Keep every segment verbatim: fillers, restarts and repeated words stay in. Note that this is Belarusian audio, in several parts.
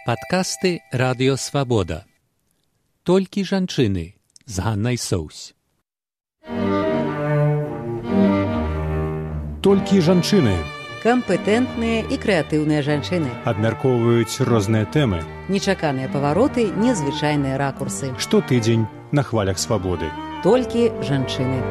Падкасты Радыё Свабода. Толькі жанчыны з Ганнай Соўсь. Толькі жанчыны. Кампетэнтныя і крэатыўныя жанчыны. Абмяркоўваюць розныя тэмы. Нечаканыя павароты, незвычайныя ракурсы. Штотыдзень на хвалях свабоды. Толькі жанчыны.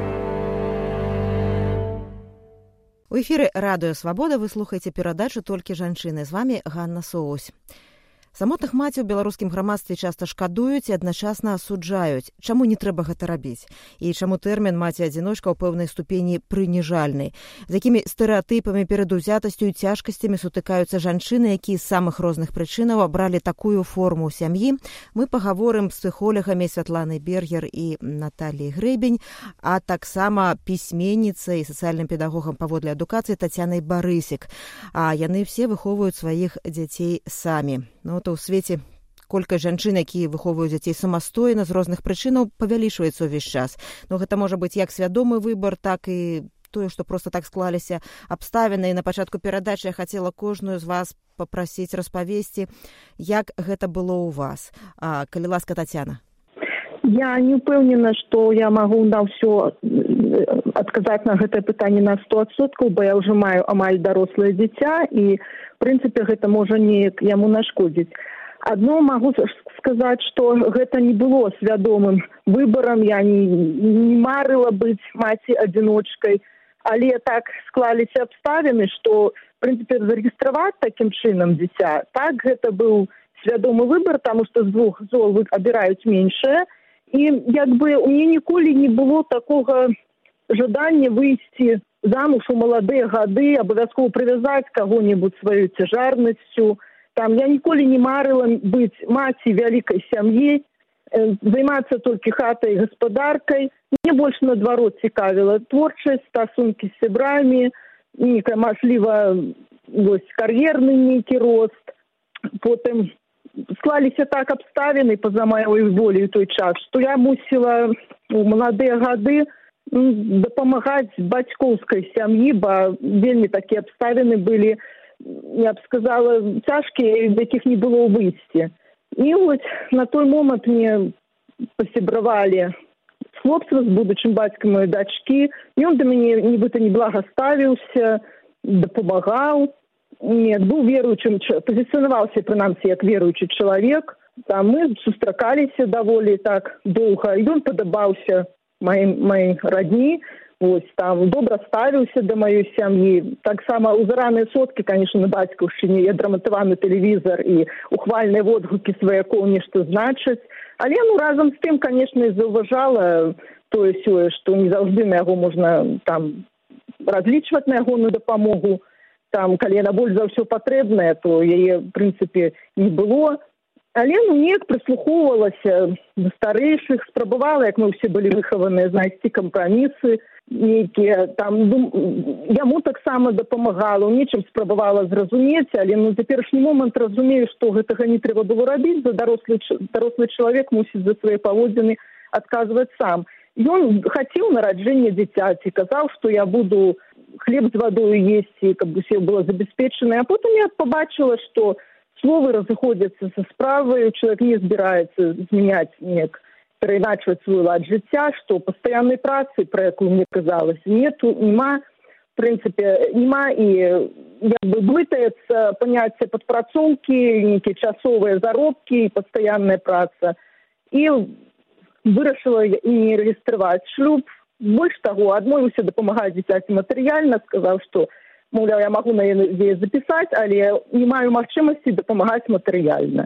У эфіры Радыё Свабода вы слухаеце перадачу «Толькі жанчыны». З вами Ганна Соўсь. Самотных маці ў беларускім грамадстве часта шкадуюць і адначасна асуджаюць. Чаму не трэба гэта рабіць? І чаму тэрмін маці-адзіночка ў пэўнай ступені прыніжальны? З якімі стэрэатыпамі, перадузятасцю і цяжкасцямі сутыкаюцца жанчыны, якія з самых розных прычынаў абралі такую форму сям'і? Мы пагаворым з псіхолагамі Святланай Бергер і Наталіяй Грэбень, а таксама пісьменніцай і сацыяльным педагогам паводле адукацыі Тацянай Барысік. А яны все выхоўваюць сваіх дзяцей самі. Ну, то ў свеце колькасць жанчын, якія выхоўваюць дзяцей самастойна з розных прычынаў, павялічваецца ўвесь час. Ну, гэта можа быць як свядомы выбар, так і тое, што проста так склаліся абставіны. І на пачатку перадачы я хацела кожную з вас папрасіць распавесці, як гэта было ў вас. А, калі ласка, Тацяна. Я не ўпэўнена, што я магу на ўсё адказаць на гэтае пытанне на сто адсоткаў, бо я ўжо маю амаль дарослае дзіця, і в прынцыпе гэта можа неяк яму нашкодзіць. Адно магу сказаць, што гэта не было свядомым выбарам, я не, не марыла быць маці-адзіночкай, але так склаліся абставіны, што в прынцыпе зарэгістраваць такім чынам дзіця, так гэта быў свядомы выбар, таму што з двух зол абіраюць меншае. І як бы у мяне ніколі не было такога жадання выйсці замуж у маладыя гады, абавязкова прывязаць каго-небудзь сваёй цяжарнасцю. Там я ніколі не марыла быць маці вялікай сям'і, займацца толькі хатай і гаспадаркай. Мне больш наадварот цікавіла творчасць, стасункі з сябрамі, нейкая, мажліва, вось кар'ерны нейкі рост. Потым склаліся так абставіны па-за маёй волі ў той час, што я мусіла у маладыя гады дапамагаць бацькоўскай сям'і, бо вельмі такія абставіны былі, я б сказала, цяжкія, з якіх не было выйсці. І вось на той момант мне пасябравалі хлопца з будучым бацькам маёй дачкі, ён да мяне нібыта неблага ставіўся, дапамагаў. Нет, быў веруючым, пазіцыянаваўся, прынамсі, як веруючы чалавек. Там мы сустракаліся даволі так доўга, і ён падабаўся маім, маім радні. Вось, там добра ставіўся да маёй сям'і. Таксама ў зараныя соткі, канешне, на бацькаўшчыне є драматаваны тэлевізар і ухвальныя водгукі сваякоў нешта значаць. Але ну, разам з тым, канешне, заўважала тое-сёе, што не заўжды на яго можна там разлічваць на ягоную дапамогу. Там, калі яна больш за ўсё патрэбная, то яе, в прынцыпе, не было. Але ну, неяк прыслухоўвалася да старэйшых, спрабавала, як мы ўсе былі выхаваныя, знайсці кампрамісы нейкія. Там, дум... Яму таксама дапамагала, у нечым спрабавала зразумець, але ну, на цяперашні момант разумею, што гэтага не трэба было рабіць, за дарослы, дарослы чалавек мусіць за свае паводзіны адказваць сам. Ён хацеў нараджэння дзіцяці, казаў, што я буду хлеб з вадою есці, каб усе было забяспечана. А потым я побачила, што словы разыходзяцца са справай, чалавек не збіраецца змяняць неяк, перайначваць свой лад жыцця, што пастаяннай працы, пра якую мне казалася, нету, нема, в прынцыпе, нема і як бы блытаецца паняцце падпрацоўкі, нейкія часовыя заробкі і пастаянная праца. І вырашыла не рэгістраваць шлюб. Больш таго, адмовіўся дапамагаць дзіцяці матэрыяльна, сказаў, што, маўляў, я магу на яе запісаць, але не маю магчымасці дапамагаць матэрыяльна.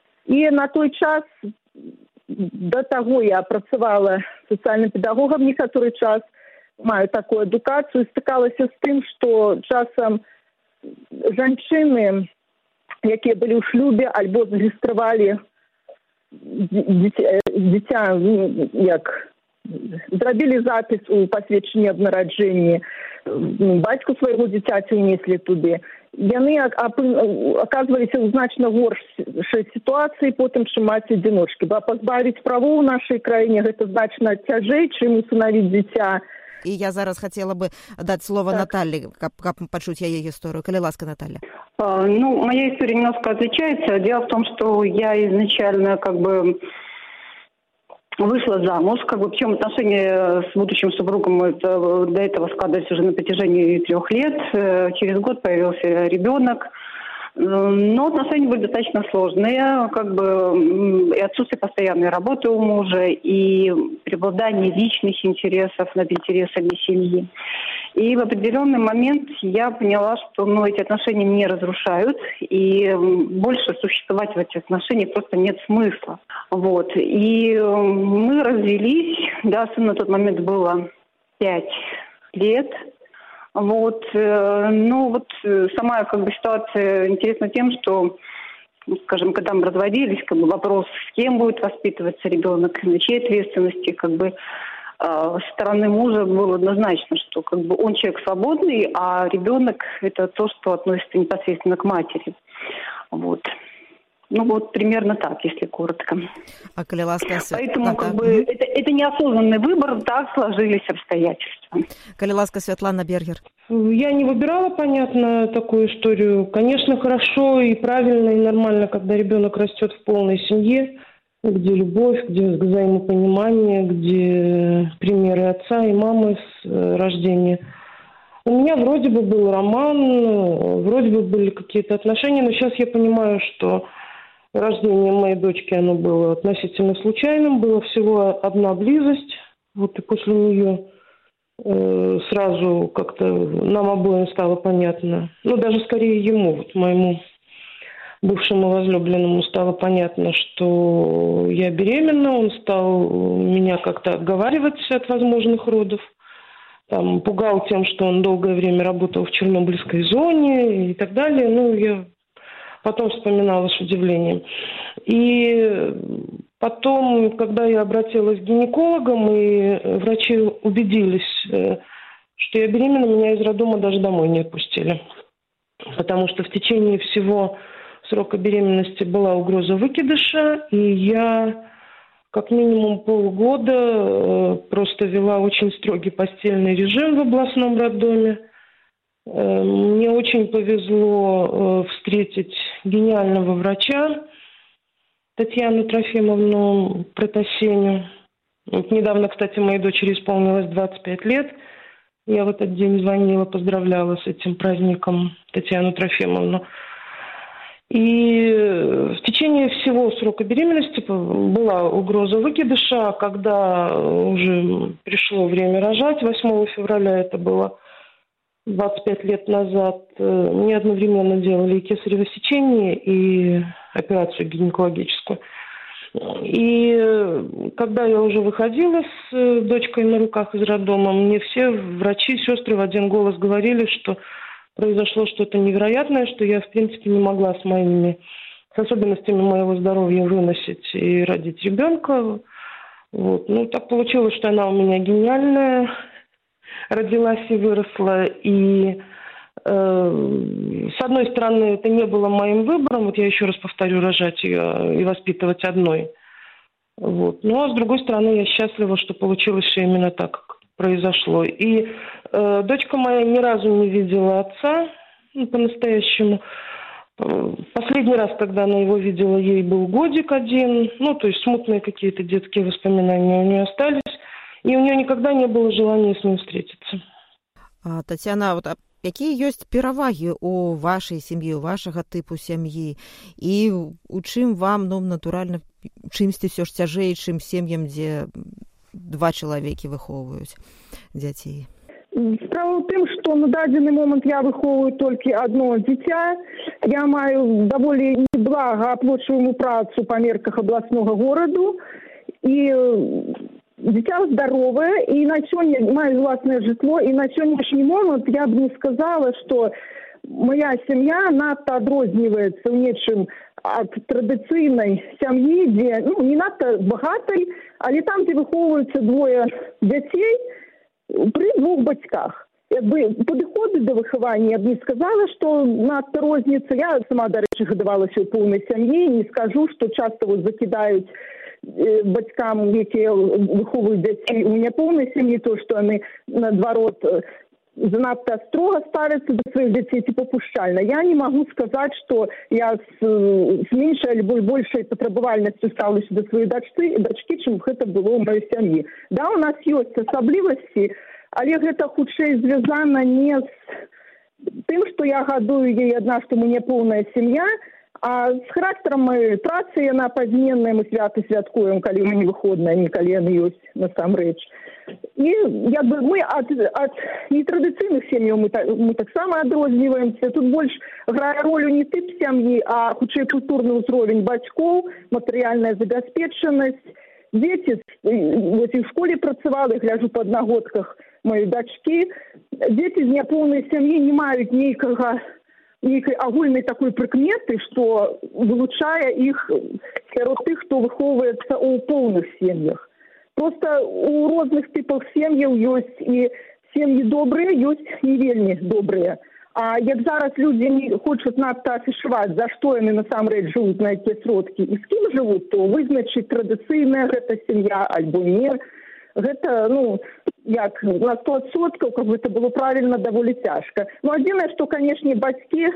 І на той час, да таго я працавала сацыяльным педагогам некаторы час, маю такую адукацыю, стыкалася з тым, што часам жанчыны, якія былі ў шлюбе, альбо зарэгістравалі дзіця, дзіця як зрабілі запіс у пасведчанні аб нараджэнні, бацьку свайго дзіцяці ўнеслі туды. Яны аказваліся ў значна горшай сітуацыі потым, чым маці-адзіночкі. Бо пазбавіць правоў у нашай краіне гэта значна цяжэй, чым усынавіць дзіця. І я зараз хотела бы дать слово так. Наталье, каб, каб пачуць яе гісторыю. Калі ласка, Наталья. А, ну, моя история немножко отличается. Дело в том, что я изначально как бы вышла замуж, как бы, причем отношения с будущим супругом это, до этого складывались уже на протяжении трех лет. Через год появился ребенок. Но отношения были достаточно сложные, как бы и отсутствие постоянной работы у мужа, и преобладание личных интересов над интересами семьи. И в определенный момент я поняла, что ну, эти отношения не разрушают, и больше существовать в этих отношениях просто нет смысла. Вот. И мы развелись, да, сыну на тот момент было пять лет. Вот, ну вот сама как бы ситуация интересна тем, что, скажем, когда мы разводились, как бы вопрос, с кем будет воспитываться ребенок, на чьей ответственности, как бы со стороны мужа было однозначно, что как бы он человек свободный, а ребенок это то, что относится непосредственно к матери. Вот. Ну вот примерно так, если коротко. А коли ласка... Поэтому да, как да. бы mm-hmm. это, это неосознанный выбор, так сложились обстоятельства. Коли ласка, Светлана Бергер. Я не выбирала, понятно, такую историю. Конечно, хорошо и правильно, и нормально, когда ребенок растет в полной семье, где любовь, где взаимопонимание, где примеры отца и мамы с рождения. У меня вроде бы был роман, вроде бы были какие-то отношения, но сейчас я понимаю, что рождение моей дочки, оно было относительно случайным, была всего одна близость, вот и после нее э, сразу как-то нам обоим стало понятно, ну даже скорее ему, вот моему бывшему возлюбленному стало понятно, что я беременна, он стал меня как-то отговаривать от возможных родов, там, пугал тем, что он долгое время работал в Чернобыльской зоне и так далее, ну я... Потом вспоминала с удивлением. И потом, когда я обратилась к гинекологам, и врачи убедились, что я беременна, меня из роддома даже домой не отпустили. Потому что в течение всего срока беременности была угроза выкидыша, и я как минимум полгода просто вела очень строгий постельный режим в областном роддоме. Мне очень повезло встретить гениального врача Татьяну Трофимовну Протасеню. Вот недавно, кстати, моей дочери исполнилось двадцать пять лет. Я в этот день звонила, поздравляла с этим праздником Татьяну Трофимовну. И в течение всего срока беременности была угроза выкидыша, а когда уже пришло время рожать, восьмого февраля это было, двадцать пять лет назад, мне одновременно делали и кесарево сечение, и операцию гинекологическую. И когда я уже выходила с дочкой на руках из роддома, мне все врачи, сестры в один голос говорили, что произошло что-то невероятное, что я, в принципе, не могла с моими, с особенностями моего здоровья выносить и родить ребенка. Вот. Ну, так получилось, что она у меня гениальная, родилась и выросла, и э, с одной стороны это не было моим выбором, вот я еще раз повторю, рожать ее и воспитывать одной, вот. Ну а с другой стороны я счастлива, что получилось все именно так, как произошло. И э, дочка моя ни разу не видела отца, ну, по-настоящему. Последний раз, когда она его видела, ей был годик один, ну то есть смутные какие-то детские воспоминания у нее остались. И у нее никогда не было желания с ним встретиться. А, Татьяна, вот, а какие есть пераваги у вашей семьи, у вашего типу семьи? И у чым вам, ну, натурально, чымсьці все ж цяжэй, чым сем'ям, дзе два чалавекі выхоўваюць дзяцей? Справа ў тым, што на дадзены момант я выхоўваю толькі одно дзіця. Я маю даволі неблага аплачваемую працу па мерках абласнога гораду. І дзіця здаровае, і на сёння маю ўласнае жытло, і на сённяшні момант я б не сказала, што моя сям'я надта адрозніваецца ў нечым ад традыцыйнай сям'і, дзе, ну, не надта багатай, але там, дзе выхоўваюцца двое дзяцей пры двух бацьках. Як бы падыходы да выхавання, я б не сказала, што надта розніца. Я сама, дарэчы, гадавалася ў поўнай сям'і, не скажу, што часта вот закідаюць бацькам, якія выхоўваюць дзяцей у няпоўнай сям'і, то, што яны, наадварот, занадта строга ставяцца да сваіх дзяцей ці папушчальна. Я не магу сказаць, што я з, з меншай альбо большай патрабавальнасцю стаўлюся да сваёй дачцы, дачкі, чым гэта было ў маёй сям'і. Да, у нас ёсць асаблівасці, але гэта хутчэй звязана не з тым, што я гадую яе адна, што мы няпоўная сям'я, а з характарам мы працы, яна пазменная, мы святы святкуем, калі мы не выходныя, не калі яны ёсць насамрэч. І як бы мы ад, ад нетрадыцыйных сем'яў мы, мы таксама адрозніваемся. Тут больш грае ролю не тып сям'і, а хутчэй культурны ўзровень бацькоў, матэрыяльная забяспечанасць. Дзеці, вось і ў школе працавала, гляджу па аднагодках маёй дачкі, дзеці з няпоўнай сям'і не маюць нейкага нейкай агульнай такой прыкметы, што вылучае іх сярод тых, хто выхоўваецца ў поўных сем'ях. Просто у розных типах сем'яў ёсць і сем'і добрыя, ёсць не вельмі добрыя. А як зараз людзі не хочуць надта афішаваць, за што яны насамрэч жывуць, на якія сродкі і з кім жывуць, то вызначыць традыцыйная гэта сям'я альбо не. Гэта, ну, як на сто адсоткаў, каб гэта было правільна, даволі цяжка. Ну, адзінае, што, канешне, бацькі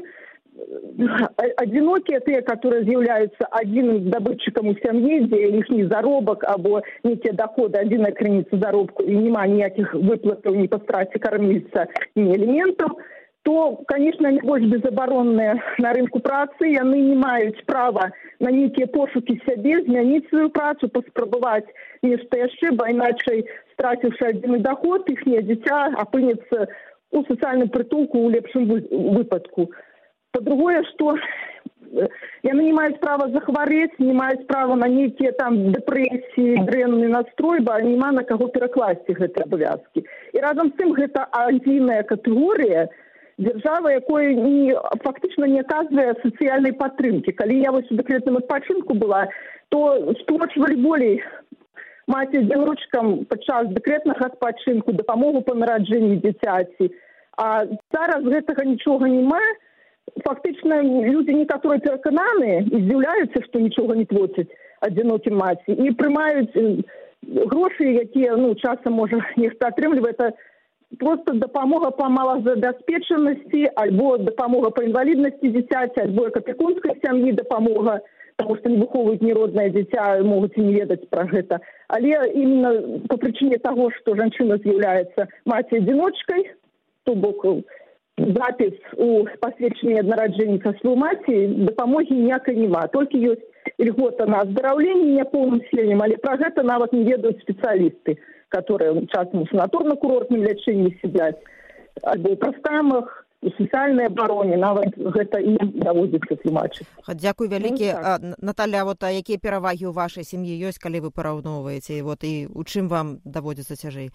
одинокие, те, которые являются одним добытчиком у семьи, где лишний заробок, або некие доходы, одна крыніца заробку, и нема никаких выплатов ни по страте кормильца, ни элементов, то, конечно, они больше безоборонные на рынку працы, и они не имеют права на некие пошуки себе, змянить свою працу, поспробовать нечто еще, бо иначе, стративши один доход, их дитя опынется у социальном притулку у лепшем выпадку. По-другое, что яны не маюць права захварэць, не маюць права на нейкія там дэпрэсіі, дрэнны настрой, бо няма на каго перакласці гэтыя абавязкі. І разам з тым гэта адзіная катэгорыя дзяржавы, якой не, фактычна не аказвае сацыяльнай падтрымкі. Калі я вось у дэкрэтным адпачынку была, то сплочвалі болей маці-адзіночкам падчас дэкрэтнага адпачынку, дапамогу па нараджэнні дзіцяці. А зараз гэтага нічога няма. Фактично, люди некоторые переконаны и здзіўляюцца, что ничего не платят одиноким маці, и прымаюць гроши, якія, ну, часам можа нехта атрымлівае. Это просто дапамога по малазабяспечанасці, альбо дапамога по инвалидности дзіцяці, альбо к апекунской сям'і дапамога, потому что не выхоўваюць нероднае дзіця, могуць і не ведаць пра гэта. Але именно по причине того, что жанчына з'яўляецца маці-адзіночкай, то бок запіс у пасведчанні аднараджэння часу маці, дапамогі ніякай няма. Толькі ёсць льгота на аздараўленне няпоўным сем'ям, але пра гэта нават не ведаюць спецыялісты, которые часам у санаторна-курортным лячэнні сядзяць, альбо ў прастамах, у сацыяльнай абароне, нават гэта і даводзіцца тлумачыць. Дзякуй вялікі. Ну, так. Наталя, вот, а якія перавагі ў вашай сям'і ёсць, калі вы параўноўваеце, вот, і у чым вам даводзіцца цяжэй?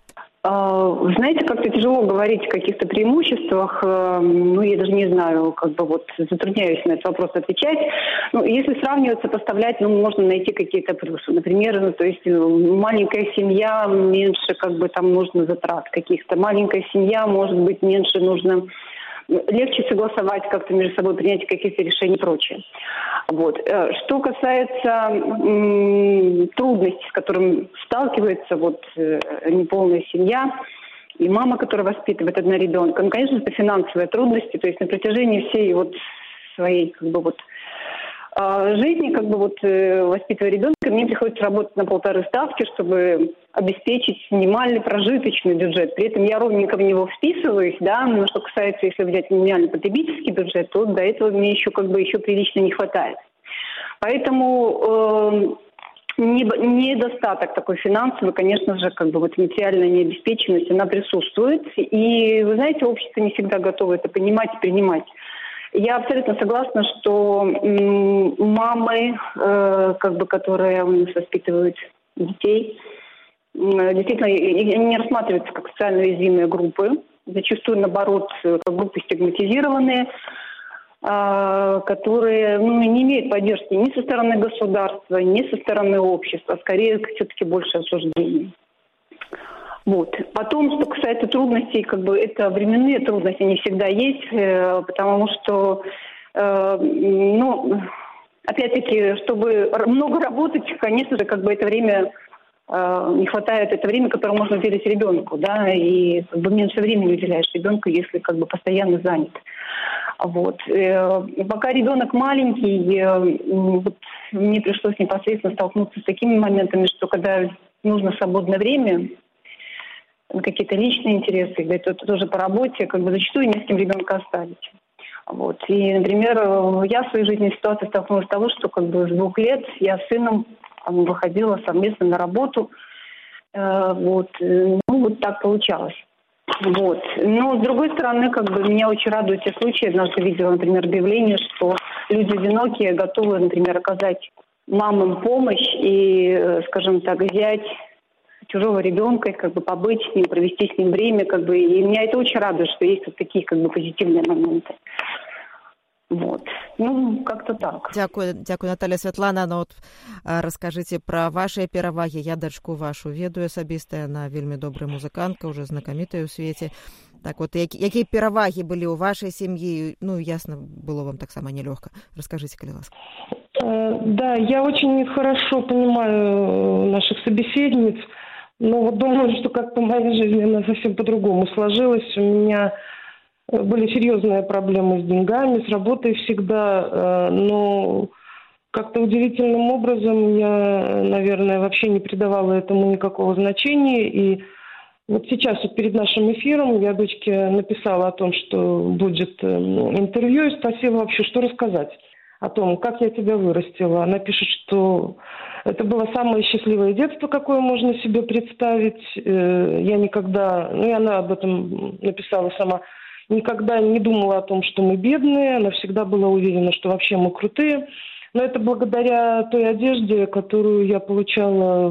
Вы знаете, как-то тяжело говорить о каких-то преимуществах, ну, я даже не знаю, как бы вот затрудняюсь на этот вопрос отвечать. Ну, если сравнивать, сопоставлять, ну, можно найти какие-то плюсы. Например, ну, то есть маленькая семья, меньше как бы там нужно затрат каких-то. Маленькая семья, может быть, меньше нужно, легче согласовать как-то между собой, принять какие-то решения и прочее. Вот. Что касается м, трудностей, с которыми сталкивается вот, неполная семья и мама, которая воспитывает одного ребенка, ну, конечно, это финансовые трудности. То есть на протяжении всей вот своей как бы, вот, жизни, как бы вот воспитывая ребенка, мне приходится работать на полторы ставки, чтобы обеспечить минимальный прожиточный бюджет. При этом я ровненько в него вписываюсь, да, но что касается, если взять минимальный потребительский бюджет, то до этого мне еще как бы еще прилично не хватает. Поэтому э, недостаток такой финансовый, конечно же, как бы вот материальная необеспеченность, она присутствует. И, вы знаете, общество не всегда готово это понимать и принимать. Я абсолютно согласна, что м, мамы, э, как бы, которые у нас воспитывают детей, э, действительно, они не рассматриваются как социально уязвимые группы, зачастую, наоборот, как группы стигматизированные, э, которые, ну, не имеют поддержки ни со стороны государства, ни со стороны общества, а скорее все-таки больше осуждений. Вот. Потом, что касается трудностей, как бы это временные трудности не всегда есть, э, потому что, э, ну, опять-таки, чтобы много работать, конечно же, как бы это время э, не хватает, это время, которое можно уделить ребенку, да, и как бы меньше времени уделяешь ребенку, если как бы постоянно занят. Вот. Э, пока ребенок маленький, э, вот, мне пришлось непосредственно столкнуться с такими моментами, что когда нужно свободное время, какие-то личные интересы, да, это тоже по работе, как бы зачастую не с кем ребенка оставить. Вот. И, например, я в своей жизненной ситуации столкнулась с того, что как бы с двух лет я с сыном там, выходила совместно на работу. Э, вот. Ну, вот так получалось. Вот. Но, с другой стороны, как бы меня очень радуют те случаи. Однажды видела, например, объявление, что люди одинокие готовы, например, оказать мамам помощь и, скажем так, взять чужого ребенка, как бы побыть с ним, провести с ним время, как бы, и меня это очень радует, что есть вот такие, как бы, позитивные моменты. Вот. Ну, как-то так. Дякую, дякую, Наталья Святлана. Ну, от, расскажите про ваши пераваги. Я дачку вашу ведаю асабіста, она вельмі добрая музыкантка, уже знакомитая у свете. Так вот, какие пераваги были у вашей семьи? Ну, ясно, было вам так само нелегко. Расскажите, коли ласка. Да, я очень хорошо понимаю наших собеседниц. Но вот думаю, что как-то в моей жизни она совсем по-другому сложилась. У меня были серьезные проблемы с деньгами, с работой всегда. Но как-то удивительным образом я, наверное, вообще не придавала этому никакого значения. И вот сейчас вот перед нашим эфиром я дочке написала о том, что будет интервью, и спросила вообще, что рассказать о том, как я тебя вырастила. Она пишет, что это было самое счастливое детство, какое можно себе представить. Я никогда, ну и она об этом написала сама, никогда не думала о том, что мы бедные. Она всегда была уверена, что вообще мы крутые. Но это благодаря той одежде, которую я получала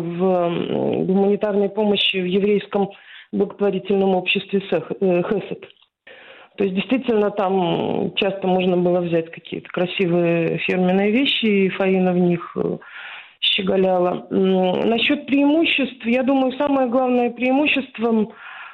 в гуманитарной помощи в еврейском благотворительном обществе Хесед. То есть действительно там часто можно было взять какие-то красивые фирменные вещи, и Фаина в них щеголяла. Насчет преимуществ, я думаю, самое главное преимуществом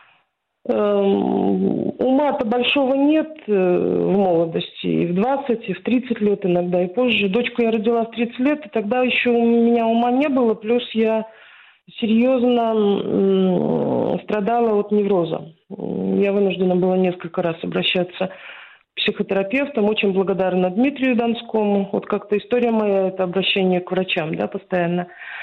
э, ума-то большого нет в молодости, и в двадцать, и в тридцать лет иногда, и позже. Дочку я родила в тридцать лет, и тогда еще у меня ума не было, плюс я серьезно м, страдала от невроза. Я вынуждена была несколько раз обращаться к психотерапевтам. Очень благодарна Дмитрию Донскому. Вот как-то история моя – это обращение к врачам, да, постоянно.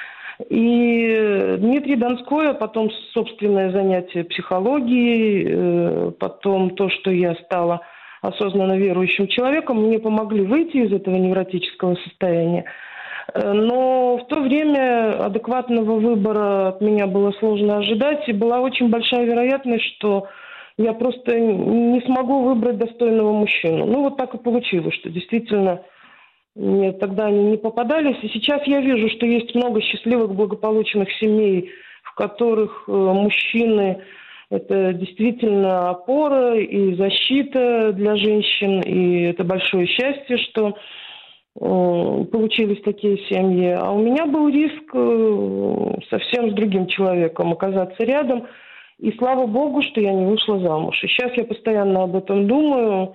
И Дмитрий Донской, а потом собственное занятие психологией, потом то, что я стала осознанно верующим человеком, мне помогли выйти из этого невротического состояния. Но в то время адекватного выбора от меня было сложно ожидать, и была очень большая вероятность, что я просто не смогу выбрать достойного мужчину. Ну, вот так и получилось, что действительно мне тогда они не попадались. И сейчас я вижу, что есть много счастливых, благополучных семей, в которых мужчины – это действительно опора и защита для женщин, и это большое счастье, что получились такие семьи. А у меня был риск совсем с другим человеком оказаться рядом. И слава богу, что я не вышла замуж. И сейчас я постоянно об этом думаю.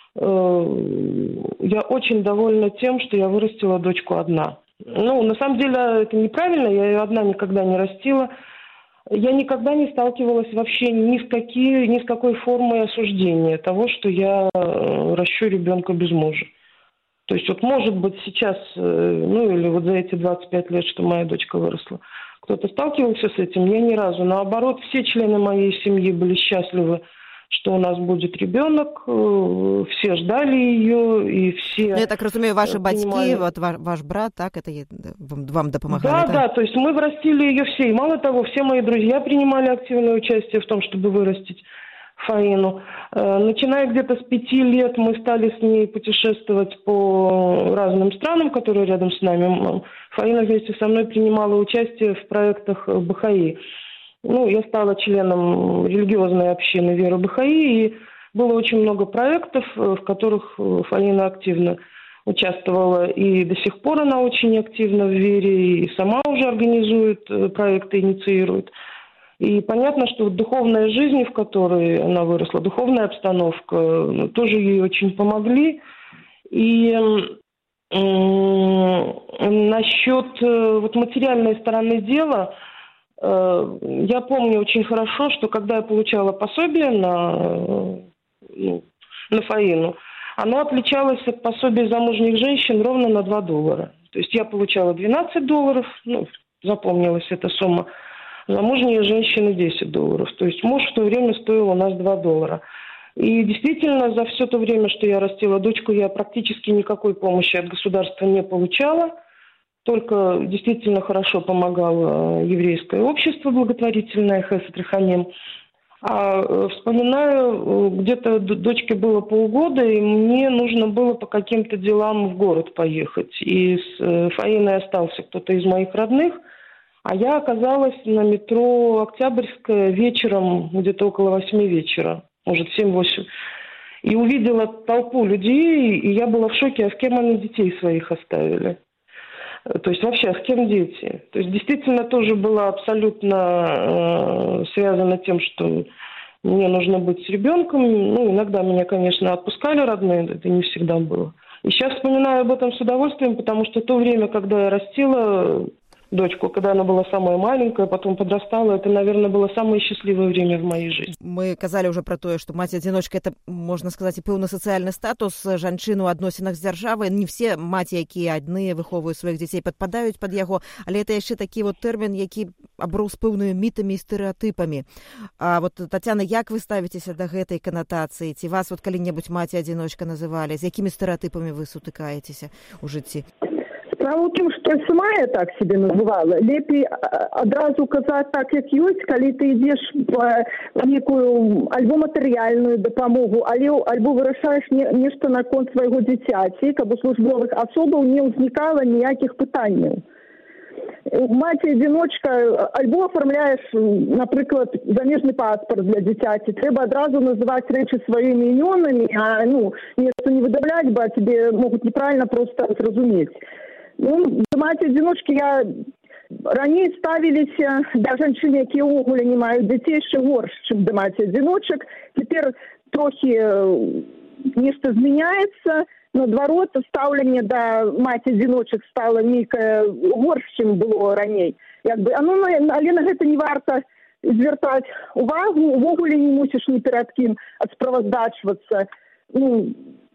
Я очень довольна тем, что я вырастила дочку одна. Ну, на самом деле, это неправильно. Я ее одна никогда не растила. Я никогда не сталкивалась вообще ни с, какие, ни с какой формой осуждения того, что я ращу ребенка без мужа. То есть вот может быть сейчас, ну или вот за эти двадцать пять лет, что моя дочка выросла, кто-то сталкивался с этим, я ни разу. Наоборот, все члены моей семьи были счастливы, что у нас будет ребенок, все ждали ее, и все... Ну, я так разумею, ваши понимали... батьки, вот ваш, ваш брат, так, это вам, вам допомагали? Да, так? да, то есть мы вырастили ее все. И мало того, все мои друзья принимали активное участие в том, чтобы вырастить Фаину. Начиная где-то с пяти лет мы стали с ней путешествовать по разным странам, которые рядом с нами. Фаина вместе со мной принимала участие в проектах БХИ. Ну, я стала членом религиозной общины Веры БХИ, и было очень много проектов, в которых Фаина активно участвовала. И до сих пор она очень активна в Вере, и сама уже организует проекты, инициирует. И понятно, что духовная жизнь, в которой она выросла, духовная обстановка, тоже ей очень помогли. И Насчет вот материальной стороны дела, я помню очень хорошо, что когда я получала пособие на, ну, на Фаину, оно отличалось от пособия замужних женщин ровно на два доллара. То есть я получала двенадцать долларов, ну, запомнилась эта сумма, замужние женщины десять долларов. То есть муж в то время стоил у нас два доллара. И действительно, за все то время, что я растила дочку, я практически никакой помощи от государства не получала. Только действительно хорошо помогало еврейское общество благотворительное Хесед Рахамим. А вспоминаю, где-то дочке было полгода, и мне нужно было по каким-то делам в город поехать. И с Фаиной остался кто-то из моих родных, а я оказалась на метро Октябрьская вечером, где-то около восьми вечера. Может, семь-восемь, и увидела толпу людей, и я была в шоке, а с кем они детей своих оставили? То есть вообще, а с кем дети? То есть действительно тоже была абсолютно э, связана тем, что мне нужно быть с ребенком. Ну, иногда меня, конечно, отпускали родные, это не всегда было. И сейчас вспоминаю об этом с удовольствием, потому что то время, когда я растила дочку, когда она была самая маленькая, потом подрастала, это, наверное, было самое счастливое время в моей жизни. Мы казали уже про тое, што маці-адзіночка это, можна сказаць, і пэўны сацыяльны статус жанчын у адносінах з дзяржавай. Не все маці, якія адныя выхоўваюць сваіх дзяцей, падпадаюць пад яго, але это яшчэ такі вот тэрмін, які аброс пэўнымі мітамі і стэрэатыпамі. А вот, Тацяна, як вы ставіцеся да гэтай канатацыі? Ці вас вот калі-небудзь маці-адзіночка называлі? З якімі стэрэатыпамі вы сутыкаецеся ў жыцці? Справа ў тым, што сама я так себе называла. Лепей адразу казаць так, як ёсць, калі ты ідзеш па некую альбо матэрыяльную дапамогу, але альбо вырашаеш не, нешта наконт свайго дзіцяці, каб у службовых асобаў не ўзнікала ніякіх пытанняў. Маці-адзіночка, альбо афармляеш, напрыклад, замежны паспарт для дзіцяці, трэба адразу называць рэчы сваімі імёнамі, а ну, нешта не выдавляць, бо тебе могуць неправільна проста зразумець. Ну, да маці-адзіночкі я раней ставіліся да жанчын, якія ўвогуле не маюць дзяцей, яшчэ горш, чым да маці-адзіночак. Цяпер трохі нешта змяняецца, наадварот, стаўленне да маці-адзіночак стала нейкае горш, чым было раней. Як бы, а ну, але на гэта не варта звяртаць увагу, увогуле не мусіш ні перад кім адсправаздачвацца. Ну,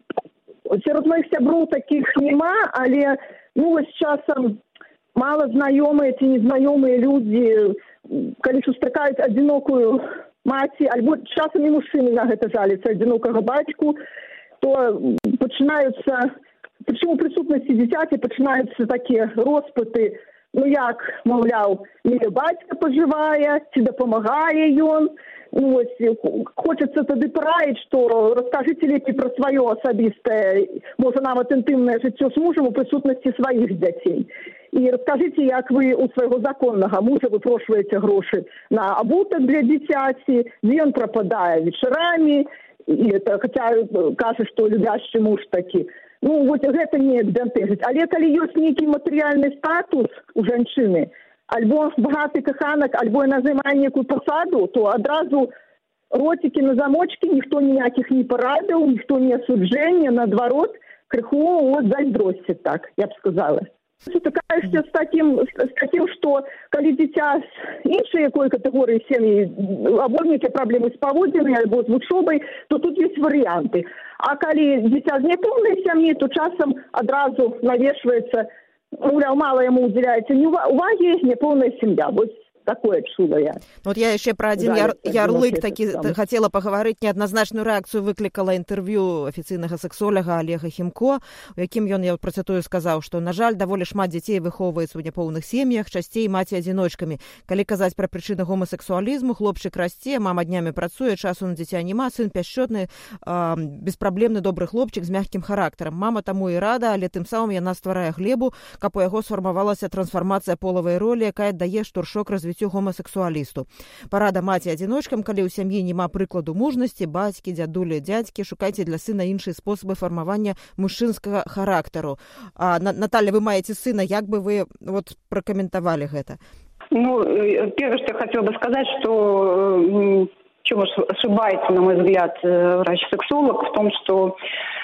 сярод моих сяброў такіх няма, але ну, вось часам мала знаёмыя ці незнаёмыя людзі, калі сустракаюць адзінокую маці, альбо часам і мужчыны на гэта жаліцца, адзінокага бацьку, то пачынаюцца, прычым у прысутнасці дзіцяці пачынаюцца такія роспыты, ну як, маўляў, не бацька пажывае, ці дапамагае ён. Ну, ось, хочется тады параіць, што раскажыце лепей пра сваё асабістае, можа, нават інтымнае жыццё з мужам у прысутнасці сваіх дзяцей. І раскажыце, як вы у свайго законнага мужа выпрошваеце грошы на абутак для дзіцяці, дзе ён прападае вечарамі, і это, хаця кажа, што любящы муж такі. Ну, вот гэта не бянтэжыць. Але калі ёсць нейкі матэрыяльны статус у жанчыны, альбо багаты каханак, альбо яна займае некую пасаду, то адразу роцікі на замочкі, ніхто ніякіх не парадаў, ніхто не асуджэння, наадварот, крыху от зайздросці, так, я б сказала. Сутыкаешся з такім, з такім, што калі дзіця з іншай якой катэгорыі сем'і, або нейкія праблемы з паводзінай, альбо з вучобай, то тут ёсць варыянты. А калі дзіця з няпоўнай сям'і, то часам адразу навешваецца, маўляў, мала яму ўдзяляецца увагі, няпоўная сям'я. Вось такое чула я. Вот я еще про один яр, ярлык таки хотела паговорыць. Неадназначную рэакцыю выклікала інтэрв'ю афіцыйнага сексолага Олега Хімко, у якім ён, я працытую, сказаў, што, на жаль, даволі шмат дзяцей выхоўваецца ў няпоўных сем'ях, часцей маці-адзіночкамі. Калі казаць пра прычыны гомасексуалізму, хлопчык расце, мама днямі працуе, часу на дзіця няма, сын пяшчотны, э, беспраблемны добры хлопчык з мяккім характарам. Мама таму і рада, але тым самым яна стварае глебу, каб у яго сфармавалася трансфармацыя полавай ролі, якая дае штуршок развіццю гомасексуалісту. Парада маці-адзіночкам, калі ў сям'і няма прыкладу мужнасці, бацькі, дзядулі, дзядзькі, шукайце для сына іншыя спосабы фармавання мужчынскага характару. А, Наталья, вы маеце сына, як бы вы вот прокомментовали гэта? Ну, первое, что я хотела бы сказать, что в чем ошибается, на мой взгляд, врач-сексолог, в том, что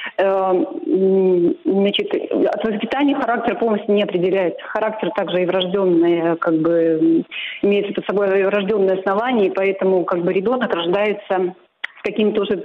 Значит, от воспитания характер полностью не определяется. Характер также и врожденный, как бы имеется под собой врожденное основание, и поэтому как бы ребенок рождается с какими-то уже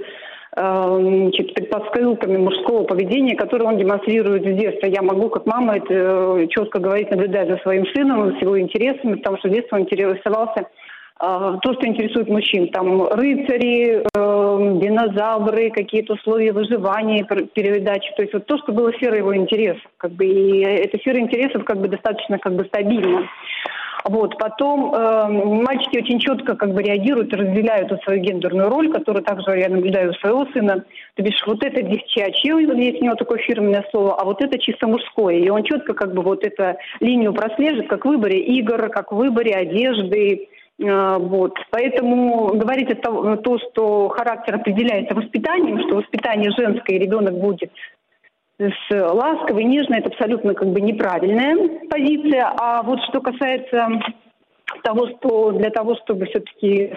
значит, предпосылками мужского поведения, которое он демонстрирует с детства. Я могу, как мама, это четко говорить, наблюдать за своим сыном, с его интересами, потому что с детства он интересовался то, что интересует мужчин. Там рыцари, э, динозавры, какие-то условия выживания, передачи. То есть вот то, что было сферой его интересов. Как бы, и эта сфера интересов как бы достаточно как бы стабильна. Вот. Потом э, мальчики очень четко как бы реагируют и разделяют вот свою гендерную роль, которую также я наблюдаю у своего сына. То бишь вот это девчачье, есть у него такое фирменное слово, а вот это чисто мужское. И он четко как бы вот эту линию прослеживает, как в выборе игр, как в выборе одежды. Вот. Поэтому говорить о том, то, что характер определяется воспитанием, что воспитание женское, и ребенок будет с ласковой, нежной, это абсолютно как бы неправильная позиция. А вот что касается того, что для того, чтобы все-таки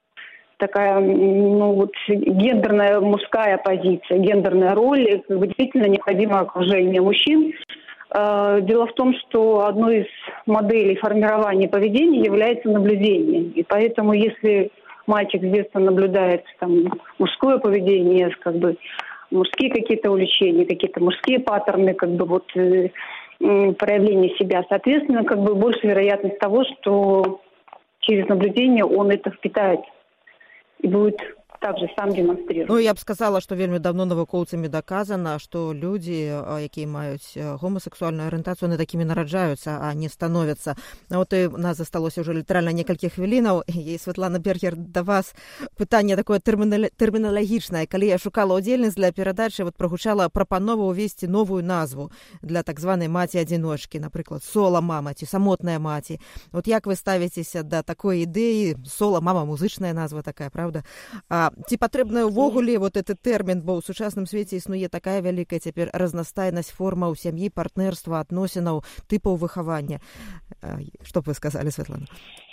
такая, ну вот, гендерная мужская позиция, гендерная роль, как бы действительно необходимо окружение мужчин. Дело в том, что одной из моделей формирования поведения является наблюдение. И поэтому, если мальчик с детства наблюдает там, мужское поведение, как бы, мужские какие-то увлечения, какие-то мужские паттерны, как бы, вот, э, проявления себя, соответственно, как бы, больше вероятность того, что через наблюдение он это впитает и будет также сам демонстрируе. Ну, я б сказала, што вельмі давно навукоўцамі даказана, што людзі, якія маюць гомасексуальную арыентацыю, яны такімі нараджаюцца, а не становяцца. Вот і у нас засталося ўжо літаральна некалькі хвілінаў, і Святлана Бергер, да вас пытанне такое тэрміналагічнае. Калі я шукала удзельніц для перадачы, вот прагучала прапанова ўвесці новую назву для так званай маці-адзіночкі, напрыклад, сола-мама ці самотная маці. Вот як вы ставіцеся да такой ідэі? Сола-мама, музычная назва такая, правда? А ці патрэбна ўвогуле вот этот тэрмін, бо ў сучасным свеце існуе такая вялікая цяпер разнастайнасць формаў сям'і, партнерства, адносінаў, тыпаў выхавання. Что бы вы сказали, Светлана?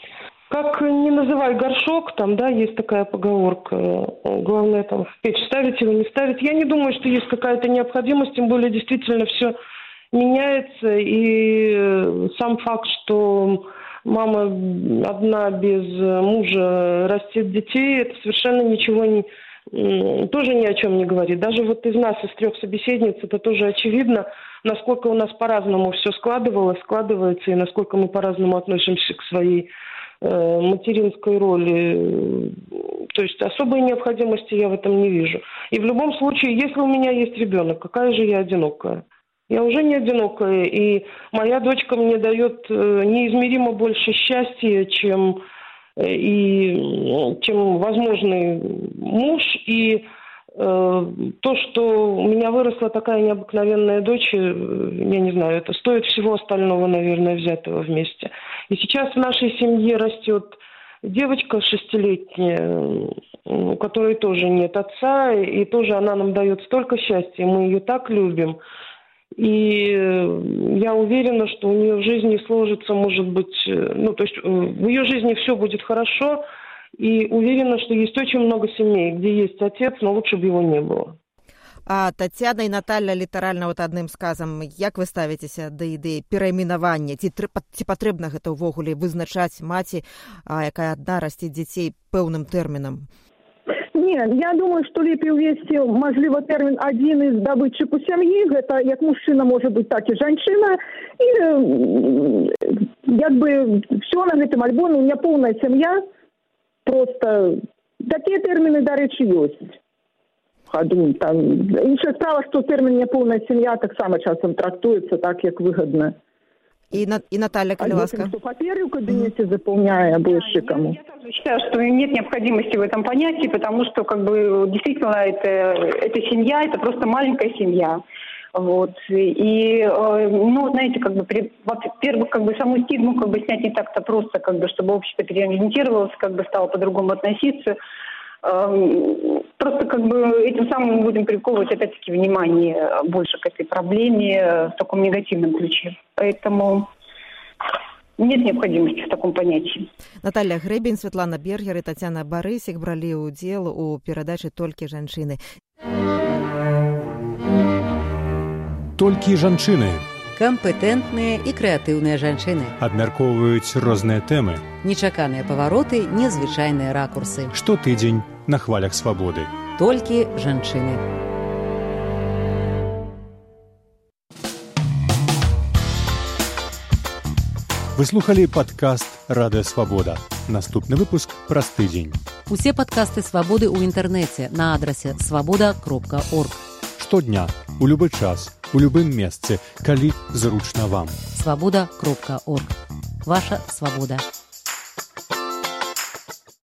Как не называй горшок, там, да, есть такая поговорка. Главное, там, в печь ставить его, не ставить. Я не думаю, что есть какая-то необходимость, тем более действительно все меняется. И сам факт, что мама одна без мужа растит детей, это совершенно ничего не, тоже ни о чем не говорит. Даже вот из нас, из трех собеседниц, это тоже очевидно, насколько у нас по-разному все складывалось, складывается, и насколько мы по-разному относимся к своей э, материнской роли. То есть особой необходимости я в этом не вижу. И в любом случае, если у меня есть ребенок, какая же я одинокая? Я уже не одинокая, и моя дочка мне дает неизмеримо больше счастья, чем, и, чем возможный муж. И э, то, что у меня выросла такая необыкновенная дочь, я не знаю, это стоит всего остального, наверное, взятого вместе. И сейчас в нашей семье растет девочка шестилетняя, у которой тоже нет отца, и тоже она нам дает столько счастья, мы ее так любим. И я уверена, что у нее в жизни сложится, может быть, ну, то есть в ее жизни все будет хорошо, и уверена, что есть очень много семей, где есть отец, но лучше бы его не было. А Тацяна і Наталя літаральна вот адным сказам, як вы ставіцеся да ідэі перайменавання? Ці, ці патрэбна гэта ўвогуле вызначаць маці, а, якая адна расціць дзяцей пэўным тэрмінам? Не, я думаю, что лепей увести, можливо, термин один из добытчик у семьи, это як мужчина может быть, так и женщина. И как бы все на этом альбоме, у меня полная семья, просто такие термины, до речи, есть. Ходу, там. Еще справа, что термин «неполная семья» так само часом трактуется так, как выгодно. И, и Наталья Колеваска. А что паперы в кабинете mm-hmm. заполняя больше кому. Я, я также считаю, что нет необходимости в этом понятии, потому что как бы действительно это, это семья, это просто маленькая семья. Вот. И, ну, знаете, как бы, во-первых, как бы саму стигму как бы снять не так-то просто, как бы, чтобы общество переориентировалось, как бы стало по-другому относиться. Просто как бы этим самым мы будем приковывать опять-таки внимание больше к этой проблеме в таком негативном ключе. Поэтому нет необходимости в таком понятии. Наталья Грэбень, Светлана Бергер и Татьяна Барысик брали удел у передачи «Толькі жанчыны». Толькі жанчыны Кампетэнтныя і крэатыўныя жанчыны. абмяркоўваюць розныя тэмы. Нечаканыя павароты, незвычайныя ракурсы. Штотыдзень на хвалях свабоды. Толькі жанчыны. Вы слухалі падкаст «Радыё Свабода». Наступны выпуск праз тыдзень. Усе падкасты свабоды ў інтэрнэце на адрасе свабода кропка орг. Штодня, у любы час, у любым месцы, калі зручна вам. свабода кропка орг. Ваша свабода.